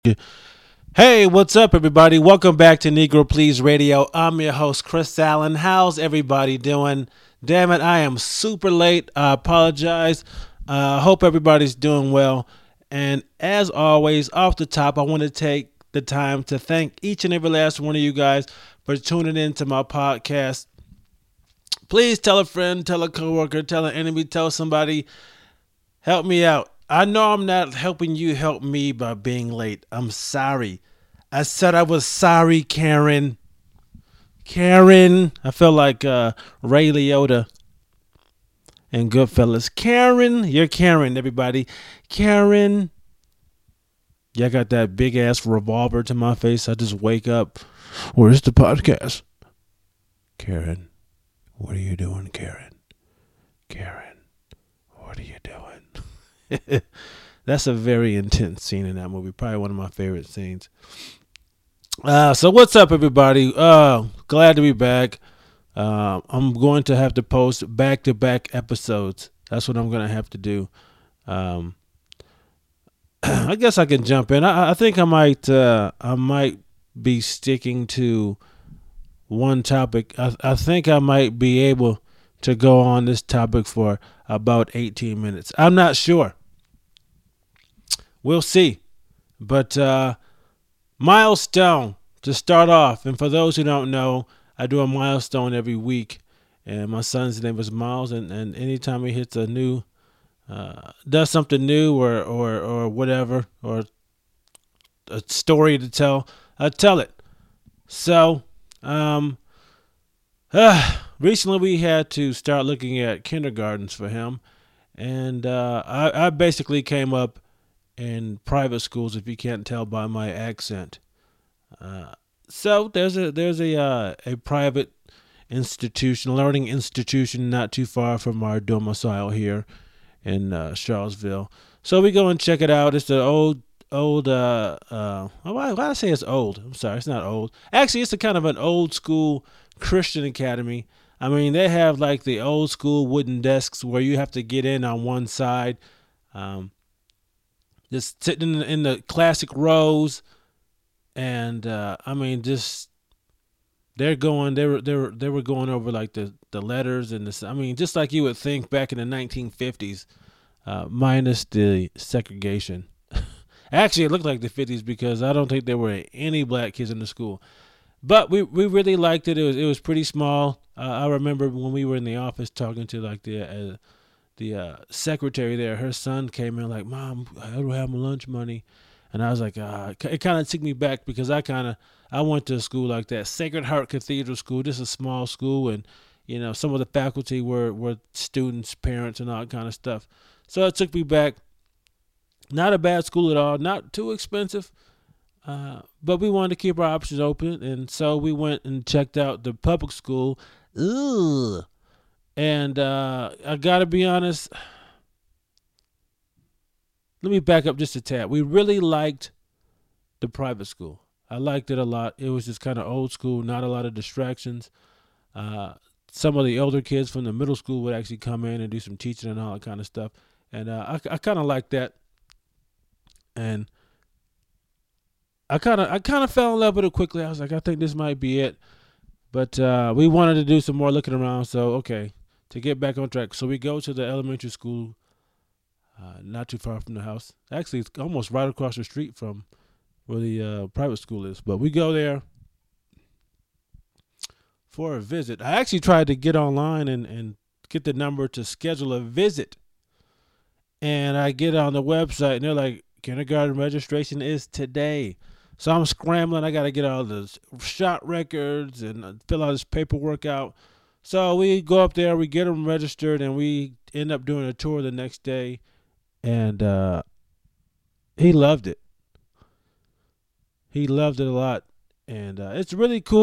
Hey, what's up, everybody? Welcome back to Negro Please Radio. I'm your host, Chris Allen. How's everybody doing? Damn it, I am super late. I apologize. Hope everybody's doing well. And as always, off the top, I want to take the time to thank each and every last one of you guys for tuning in to my podcast. Please tell a friend, tell a coworker, tell an enemy, tell somebody. Help me out. I know I'm not helping you help me by being late. I'm sorry. I said I was sorry, Karen. Karen. I feel like Ray Liotta and Goodfellas. Karen. You're Karen, everybody. Karen. Yeah, I got that big ass revolver to my face. I just wake up. Where's the podcast? Karen. What are you doing, Karen? Karen. What are you doing? That's a very intense scene in that movie. Probably one of my favorite scenes. So what's up, everybody? Glad to be back. I'm going to have to post back-to-back episodes. That's what I'm going to have to do. I guess I can jump in. I think I might be sticking to one topic. I think I might be able to go on this topic for about 18 minutes. I'm not sure. We'll see. But milestone to start off. And for those who don't know, I do a milestone every week. And my son's name is Miles. And anytime he hits a new, does something new or whatever, or a story to tell, I tell it. So, recently we had to start looking at kindergartens for him. And I basically came up in private schools, if you can't tell by my accent. So there's a private institution, learning institution, not too far from our domicile here in Charlottesville. So we go and check it out. It's the old. Why did I say it's old? I'm sorry, it's not old. Actually, it's a kind of an old school Christian academy. I mean, they have like the old school wooden desks where you have to get in on one side. Just sitting in the classic rows, and I mean, just they were going over like the letters and the, I mean, just like you would think back in the 1950s, minus the segregation. Actually, it looked like the 50s because I don't think there were any black kids in the school. But we really liked it. It was pretty small. I remember when we were in the office talking to like the secretary there. Her son came in like, "Mom, I don't have my lunch money," and I was like, it kind of took me back because I went to a school like that, Sacred Heart Cathedral School. This is a small school, and some of the faculty were students, parents, and all that kind of stuff. So it took me back. Not a bad school at all. Not too expensive. But we wanted to keep our options open, and so we went and checked out the public school. Ugh. And I gotta be honest. Let me back up just a tad. We really liked the private school. I liked it a lot. It was just kind of old school, not a lot of distractions. Uh, some of the older kids from the middle school would actually come in and do some teaching and all that kind of stuff. And I kind of liked that. And I kind of fell in love with it quickly. I was like, I think this might be it. But we wanted to do some more looking around. So okay, to get back on track. So we go to the elementary school, not too far from the house. Actually, it's almost right across the street from where the private school is. But we go there for a visit. I actually tried to get online and get the number to schedule a visit. And I get on the website and they're like, kindergarten registration is today. So I'm scrambling. I got to get all the shot records and fill all this paperwork out. So we go up there, we get them registered, and we end up doing a tour the next day. And he loved it. He loved it a lot. And it's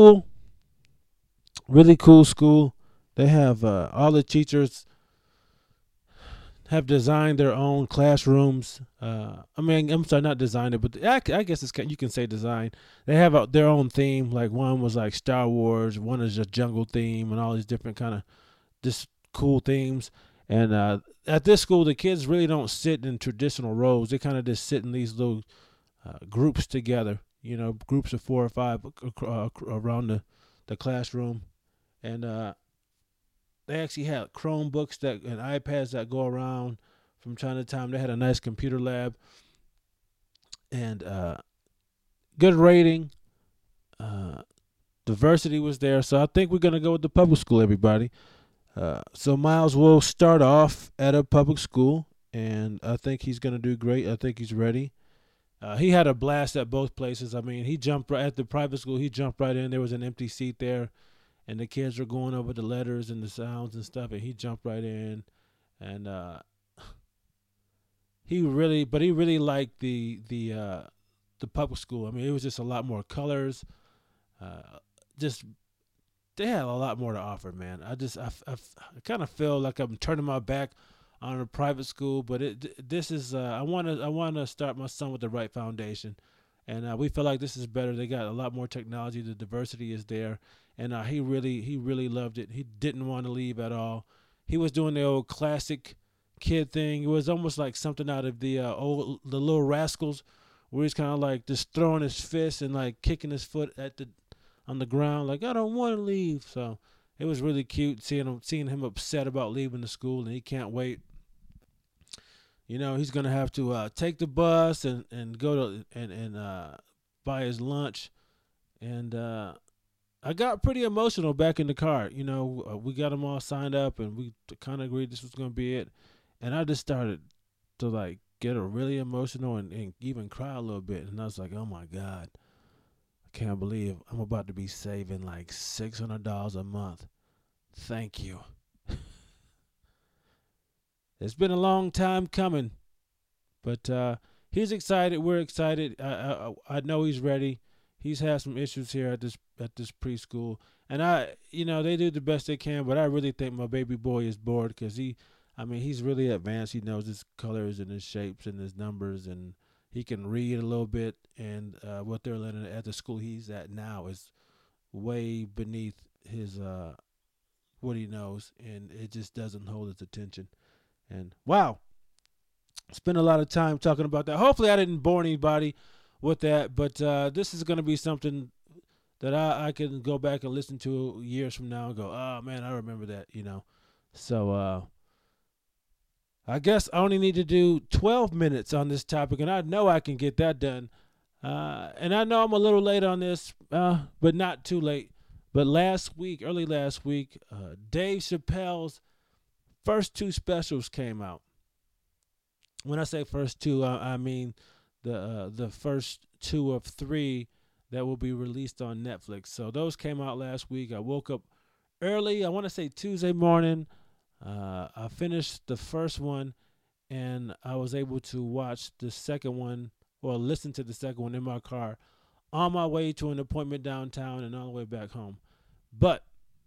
really cool school. They have all the teachers have designed their own classrooms. I mean, I'm sorry, not designed it, but I guess you can say design. They have their own theme. Like one was like Star Wars, one is a jungle theme, and all these different kind of just cool themes. And at this school, the kids really don't sit in traditional rows. They kind of just sit in these little groups together. Groups of 4 or 5 around the classroom, and they actually had Chromebooks and iPads that go around from time to time. They had a nice computer lab and good rating. Uh, Diversity was there, so I think we're gonna go with the public school. Everybody. So Miles will start off at a public school, and I think he's gonna do great. I think he's ready. He had a blast at both places. I mean, he jumped right at the private school. He jumped right in. There was an empty seat there, and the kids were going over the letters and the sounds and stuff, and he jumped right in. And he really liked the public school. I mean, it was just a lot more colors. Just they had a lot more to offer, man. I kind of feel like I'm turning my back on a private school, but this is I want to start my son with the right foundation, and we feel like this is better. They got a lot more technology. The diversity is there, and he really loved it. He didn't want to leave at all. He was doing the old classic kid thing. It was almost like something out of the Little Rascals, where he's kind of like just throwing his fist and like kicking his foot on the ground, like I don't want to leave. So it was really cute seeing him upset about leaving the school, and he can't wait. He's gonna have to take the bus and go to and buy his lunch. And I got pretty emotional back in the car. We got him all signed up, and we kind of agreed this was gonna be it. And I just started to like get really emotional and even cry a little bit. And I was like, oh my God, I can't believe I'm about to be saving like $600 a month. Thank you. It's been a long time coming, but he's excited. We're excited. I know he's ready. He's had some issues here at this preschool, and they do the best they can. But I really think my baby boy is bored because he's really advanced. He knows his colors and his shapes and his numbers, and he can read a little bit. And what they're learning at the school he's at now is way beneath his what he knows, and it just doesn't hold his attention. And wow, spent a lot of time talking about that. Hopefully, I didn't bore anybody with that, but this is going to be something that I can go back and listen to years from now and go, oh man, I remember that. So I guess I only need to do 12 minutes on this topic, and I know I can get that done. And I know I'm a little late on this, but not too late. But early last week, Dave Chappelle's first 2 specials came out. When I say first 2, I mean the first 2 of 3 that will be released on Netflix. So those came out last week. I woke up early. I want to say Tuesday morning. I finished the first one, and I was able to watch the second one or listen to the second one in my car on my way to an appointment downtown and on the way back home. But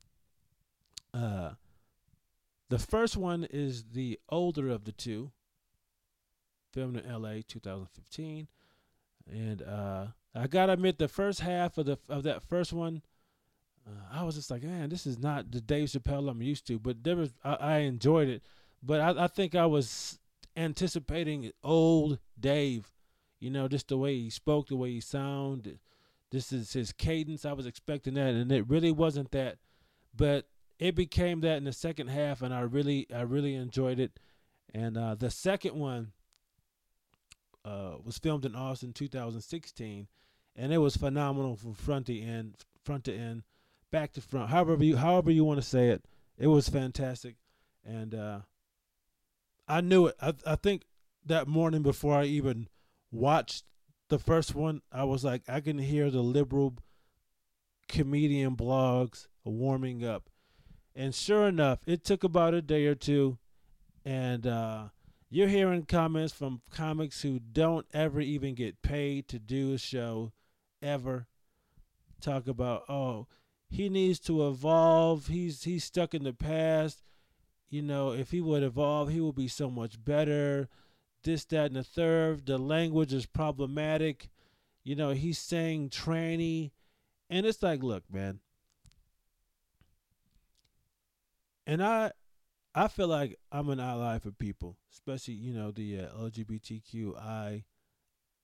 the first one is the older of the 2, filmed in L.A. 2015, and I gotta admit, the first half of that first one, I was just like, man, this is not the Dave Chappelle I'm used to. But I enjoyed it, but I think I was anticipating old Dave, just the way he spoke, the way he sounded. This is his cadence. I was expecting that, and it really wasn't that. But it became that in the second half, and I really enjoyed it. And the second one was filmed in Austin 2016, and it was phenomenal from front to end, back to front. However you want to say it, it was fantastic. And I knew it. I think that morning before I even watched the first one, I was like, I can hear the liberal comedian blogs warming up. And sure enough, it took about a day or two, and you're hearing comments from comics who don't ever even get paid to do a show, ever. Talk about, oh, he needs to evolve. He's stuck in the past. If he would evolve, he would be so much better. This, that, and the third. The language is problematic. He's saying tranny. And it's like, look, man. And I feel like I'm an ally for people, especially, the LGBTQI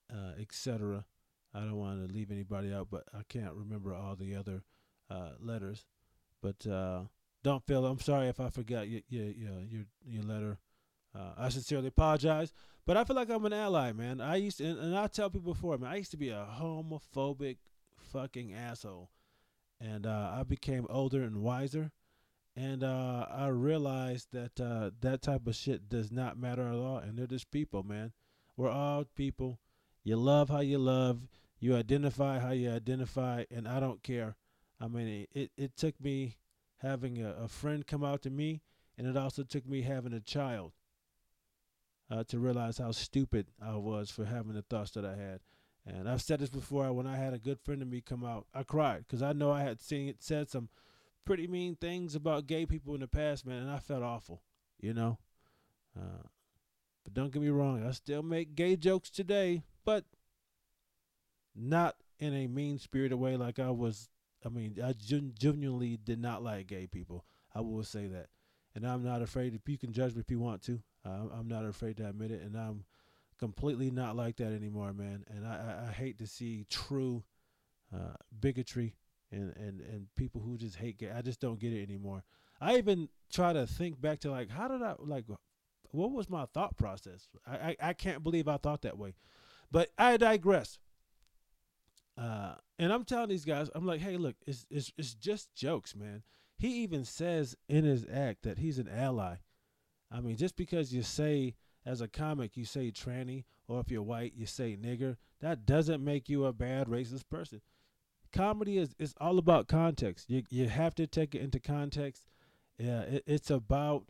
etc. I don't want to leave anybody out, but I can't remember all the other letters. But don't feel. I'm sorry if I forgot your letter. I sincerely apologize, but I feel like I'm an ally, man. I used to, and I tell people before, man. I used to be a homophobic fucking asshole, and I became older and wiser, and I realized that that type of shit does not matter at all. And they're just people, man. We're all people. You love how you love. You identify how you identify, and I don't care. I mean, it took me having a friend come out to me, and it also took me having a child to realize how stupid I was for having the thoughts that I had. And I've said this before. When I had a good friend of me come out, I cried because I know I had said some pretty mean things about gay people in the past, man, and I felt awful, you know. Uh, but don't get me wrong, I still make gay jokes today, but not in a mean spirited way like I was. I mean, I genuinely did not like gay people. I will say that. And I'm not afraid. If you can judge me if you want to, I'm not afraid to admit it. And I'm completely not like that anymore, man. And I hate to see true bigotry and people who just hate gay. I just don't get it anymore. I even try to think back to like, how did I, like, what was my thought process? I can't believe I thought that way. But I digress. And I'm telling these guys, I'm like, hey, look, it's just jokes, man. He even says in his act that he's an ally. I mean, just because you say as a comic, you say tranny, or if you're white, you say nigger, that doesn't make you a bad racist person. Comedy is all about context. You have to take it into context. Yeah, it's about.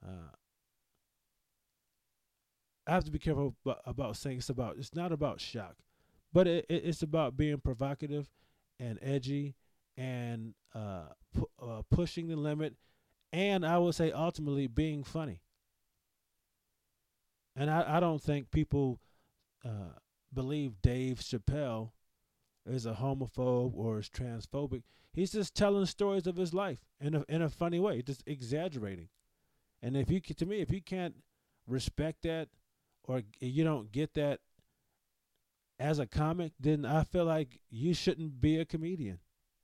I have to be careful about saying it's about. It's not about shock, but it's about being provocative and edgy and pushing the limit, and I would say ultimately being funny. And I don't think people uh, believe Dave Chappelle is a homophobe or is transphobic. He's just telling stories of his life in a funny way, just exaggerating. And if you to me, if you can't respect that or you don't get that as a comic, then I feel like you shouldn't be a comedian.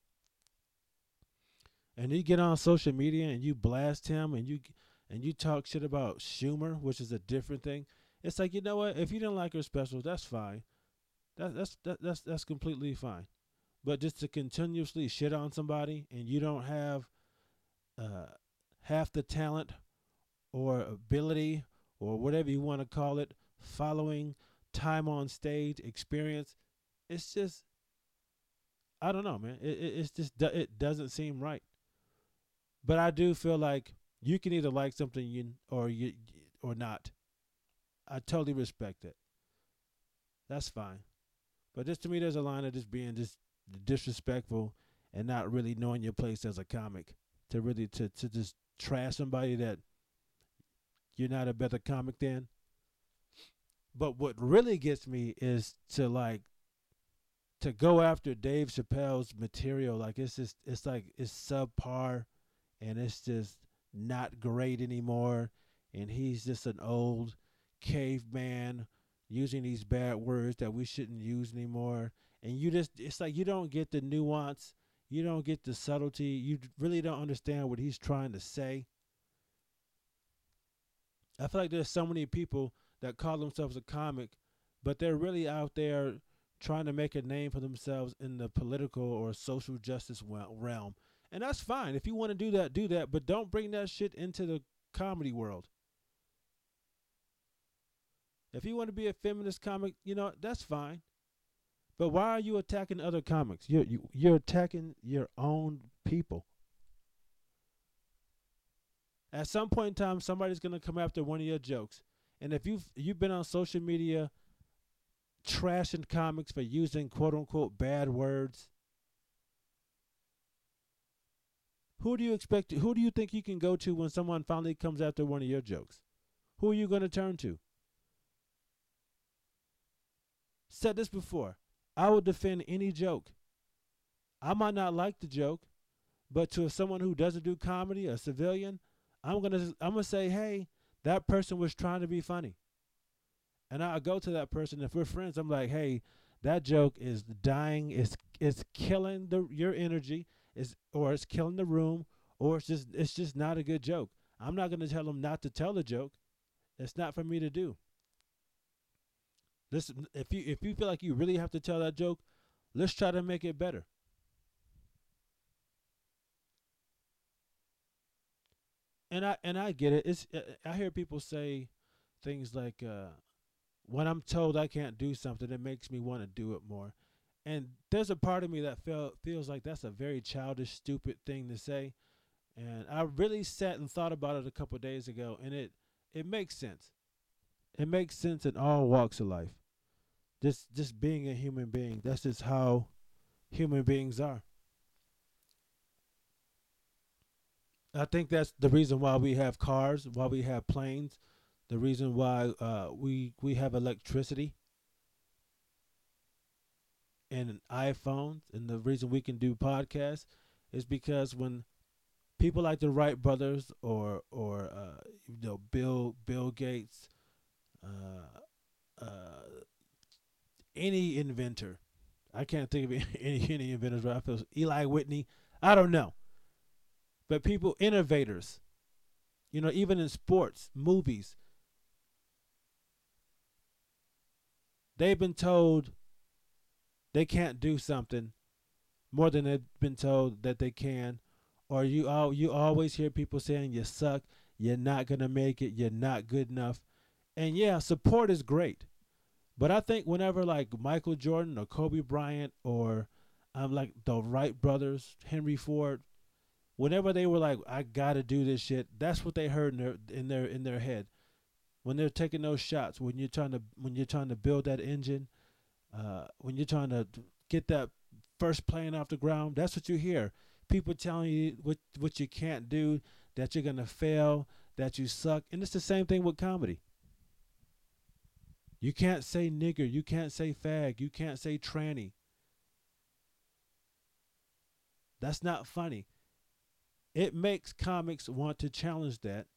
And you get on social media and you blast him and you talk shit about Schumer, which is a different thing. It's like, you know what? If you didn't like her special, that's fine. That's completely fine. But just to continuously shit on somebody and you don't have uh, half the talent or ability or whatever you want to call it, following, time on stage, experience, it's just, I don't know, man. It's just, it doesn't seem right. But I do feel like you can either like something or not. I totally respect it. That's fine. But just to me, there's a line of just being just disrespectful and not really knowing your place as a comic. To really to just trash somebody that you're not a better comic than. But what really gets me is to go after Dave Chappelle's material. Like it's just it's subpar and it's just not great anymore. And he's just an old caveman using these bad words that we shouldn't use anymore. And it's like you don't get the nuance, you don't get the subtlety, you really don't understand what he's trying to say. I feel like there's so many people that call themselves a comic, but they're really out there trying to make a name for themselves in the political or social justice realm. And that's fine. If you want to do that, do that. But don't bring that shit into the comedy world. If you want to be a feminist comic, that's fine. But why are you attacking other comics? You're attacking your own people. At some point in time, somebody's gonna come after one of your jokes. And if you've been on social media trashing comics for using quote unquote bad words, who do you expect? Who do you think you can go to when someone finally comes after one of your jokes? Who are you gonna turn to? Said this before. I will defend any joke. I might not like the joke, but to someone who doesn't do comedy, a civilian, I'm gonna say, hey, that person was trying to be funny. And I go to that person. If we're friends, I'm like, hey, that joke is dying. It's killing your energy. Or it's killing the room. Or it's just not a good joke. I'm not going to tell them not to tell the joke. It's not for me to do. Listen, if you feel like you really have to tell that joke, let's try to make it better. And I get it. I hear people say things like, when I'm told I can't do something, it makes me want to do it more. And there's a part of me that feels like that's a very childish, stupid thing to say. And I really sat and thought about it a couple of days ago, and it makes sense. It makes sense in all walks of life. Just being a human being. That's just how human beings are. I think that's the reason why we have cars, why we have planes, the reason why we have electricity and iPhones, and the reason we can do podcasts is because when people like the Wright brothers or Bill Gates, uh, uh, any inventor, I can't think of any inventors. Right? I feel Eli Whitney. I don't know, but people innovators. Even in sports, movies, they've been told they can't do something more than they've been told that they can. Or you always hear people saying you suck, you're not gonna make it, you're not good enough. And yeah, support is great. But I think whenever like Michael Jordan or Kobe Bryant or like the Wright brothers, Henry Ford, whenever they were like, I gotta do this shit, that's what they heard in their head. When they're taking those shots, when you're trying to build that engine, when you're trying to get that first plane off the ground, that's what you hear. People telling you what you can't do, that you're gonna fail, that you suck, and it's the same thing with comedy. You can't say nigger, you can't say fag, you can't say tranny. That's not funny. It makes comics want to challenge that.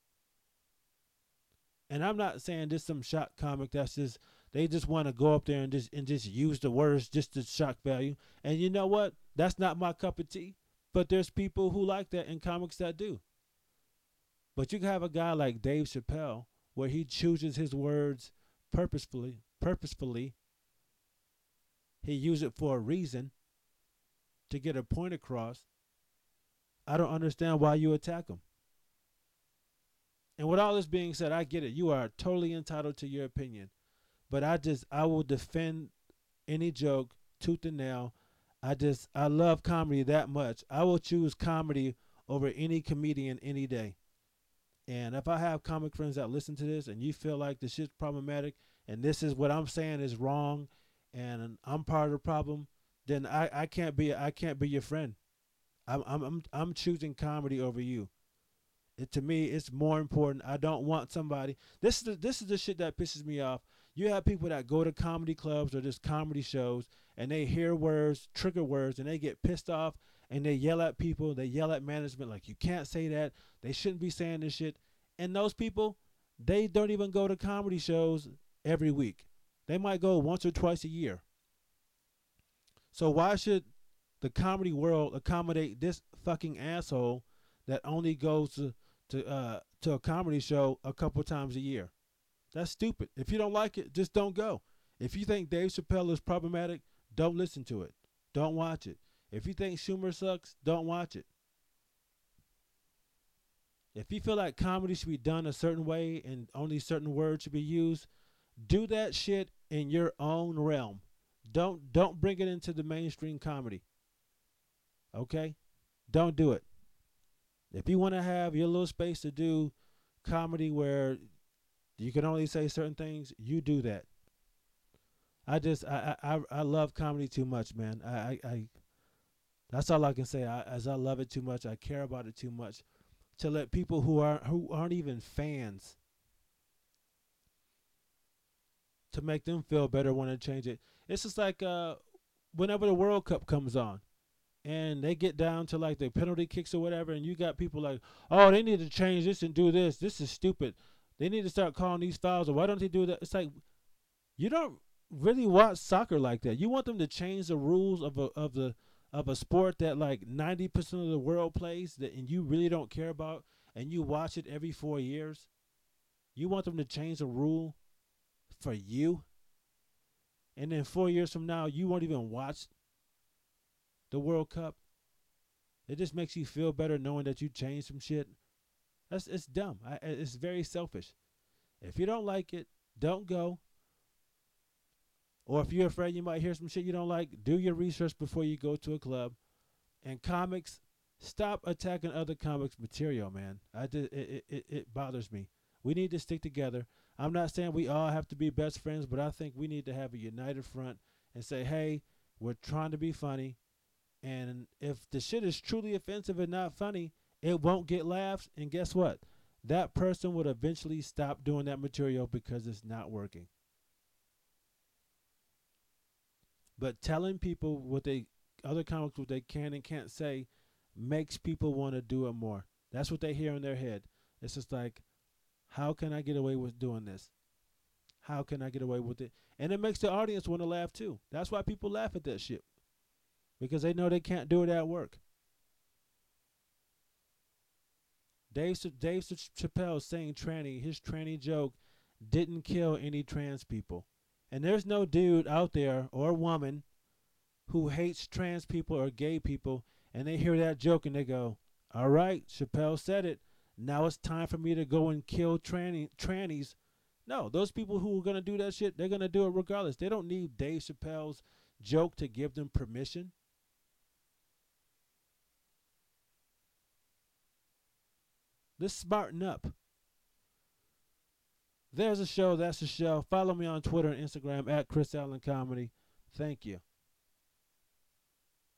And I'm not saying this some shock comic that's just they just want to go up there and just use the words just to shock value. And you know what? That's not my cup of tea. But there's people who like that in comics that do. But you can have a guy like Dave Chappelle where he chooses his words purposefully. Purposefully, he uses it for a reason to get a point across. I don't understand why you attack him. And with all this being said, I get it. You are totally entitled to your opinion. But I will defend any joke tooth and nail. I love comedy that much. I will choose comedy over any comedian any day. And if I have comic friends that listen to this and you feel like this shit's problematic and this is what I'm saying is wrong and I'm part of the problem, then I can't be your friend. I'm choosing comedy over you. To me, it's more important. I don't want somebody. This is the shit that pisses me off. You have people that go to comedy clubs or just comedy shows, and they hear words, trigger words, and they get pissed off, and they yell at people. They yell at management like you can't say that. They shouldn't be saying this shit. And those people, they don't even go to comedy shows every week. They might go once or twice a year. So why should the comedy world accommodate this fucking asshole that only goes to a comedy show a couple times a year? That's stupid. If you don't like it, just don't go. If you think Dave Chappelle is problematic, don't listen to it. Don't watch it. If you think Schumer sucks, don't watch it. If you feel like comedy should be done a certain way and only certain words should be used, do that shit in your own realm. Don't bring it into the mainstream comedy. Okay? Don't do it. If you want to have your little space to do comedy where you can only say certain things, you do that. I love comedy too much, man. I that's all I can say. As I love it too much, I care about it too much to let people who aren't even fans to make them feel better when they change it. It's just like whenever the World Cup comes on and they get down to like the penalty kicks or whatever, and you got people like, oh, they need to change this and do this. This is stupid. They need to start calling these fouls, or why don't they do that? It's like you don't really watch soccer like that. You want them to change the rules of a sport that like 90% of the world plays that, and you really don't care about, and you watch it every 4 years. You want them to change the rule for you, and then 4 years from now, you won't even watch the World Cup. It just makes you feel better knowing that you changed some shit. It's dumb. It's very selfish. If you don't like it, don't go. Or if you're afraid you might hear some shit you don't like, do your research before you go to a club. And comics, stop attacking other comics material, man. It bothers me. We need to stick together. I'm not saying we all have to be best friends, but I think we need to have a united front and say, hey, we're trying to be funny. And if the shit is truly offensive and not funny, it won't get laughs. And guess what? That person would eventually stop doing that material because it's not working. But telling people what they other comics what they can and can't say makes people want to do it more. That's what they hear in their head. It's just like, how can I get away with doing this? How can I get away with it? And it makes the audience want to laugh too. That's why people laugh at that shit. Because they know they can't do it at work. Dave Chappelle saying tranny, his tranny joke didn't kill any trans people. And there's no dude out there or woman who hates trans people or gay people, and they hear that joke and they go, all right, Chappelle said it. Now it's time for me to go and kill trannies. No, those people who are going to do that shit, they're going to do it regardless. They don't need Dave Chappelle's joke to give them permission. Let's smarten up. There's a show. That's a show. Follow me on Twitter and Instagram at Chris Allen Comedy. Thank you.